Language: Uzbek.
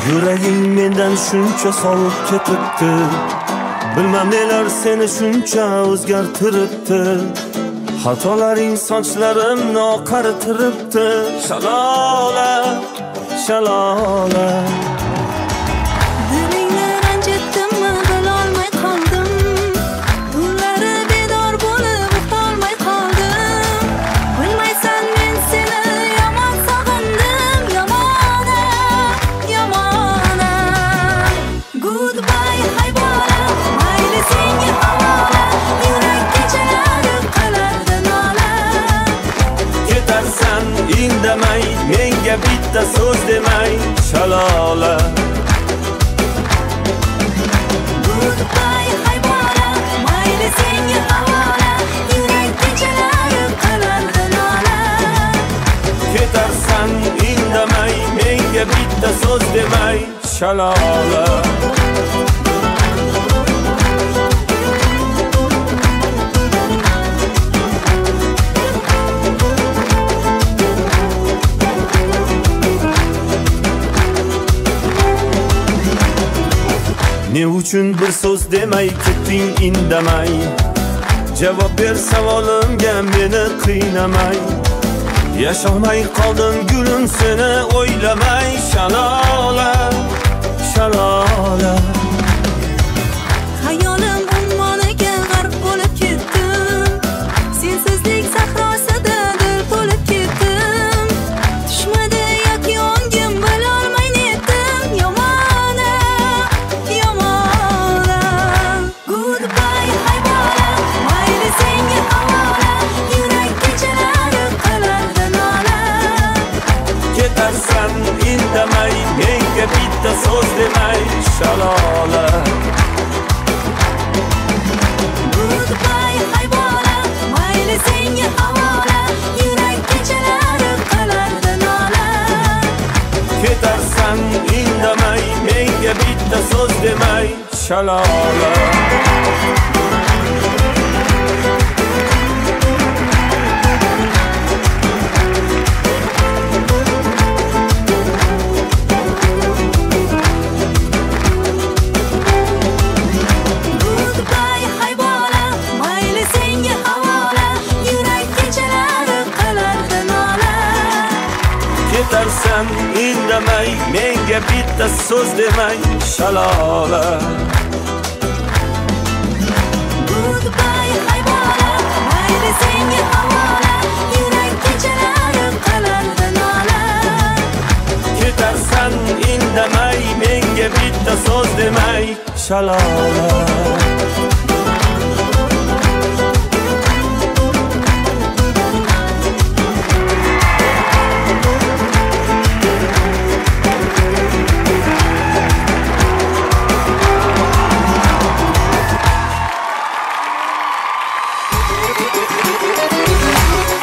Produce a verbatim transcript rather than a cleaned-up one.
Yuraging mendan shuncha sovib ketibdi. Bilmam nelar seni shuncha o'zgartiribdi. Xatolaring sochlarimni oqartiribdi. Shalola, shalola. Dilingni ranjitdimmi bilolmay qoldim. Tunlari bedor bo'lib uxlolmay qoldim. Bilmaysan men seni yomon sog'indim. Yomona, yomona. Goodbye haybola, mayli senga havola. Yurak kechalari qolardi nola. Ketarsan indamay, menga bitta so'z demay. Shalola. Goodbye haybola, mayli senga havola. Yurak kechalari qolardi nola. Ketarsan indamay, menga bitta so'z demay. Shalola. Ne uchun bir so'z demay ketding indamay? Javob ber savolimga meni qiynamay. Yasholmay qoldim gulim seni o'ylamay. Shalola, shalola. Hayolim ummoniga g'arq bo'lib ketdim. Sensizlik sahrosida dil to'lib ketdim. Tushmadi yoki ongim bilolmay netdim. Yomona, yomona. Goodbye haybola, mayli senga havola. Yurak kechalari qolardi nola. Ketarsan indamay, menga bitta so'z demay. Shalola. Goodbye haybola, mayli senga havola. Yurak kechalari qolardi nola. Ketarsan indamay, menga bitta so'z demay. Shalola. Goodbye haybola, mayli senga havola. Yurak kechalari qolardi nola. Ketarsan indamay, menga bitta so'z demay. Shalola. Goodbye haybola, mayli senga havola. Yurak kechalari qolardi nola. Ketarsan indamay, menga bitta so'z demay. Shalola.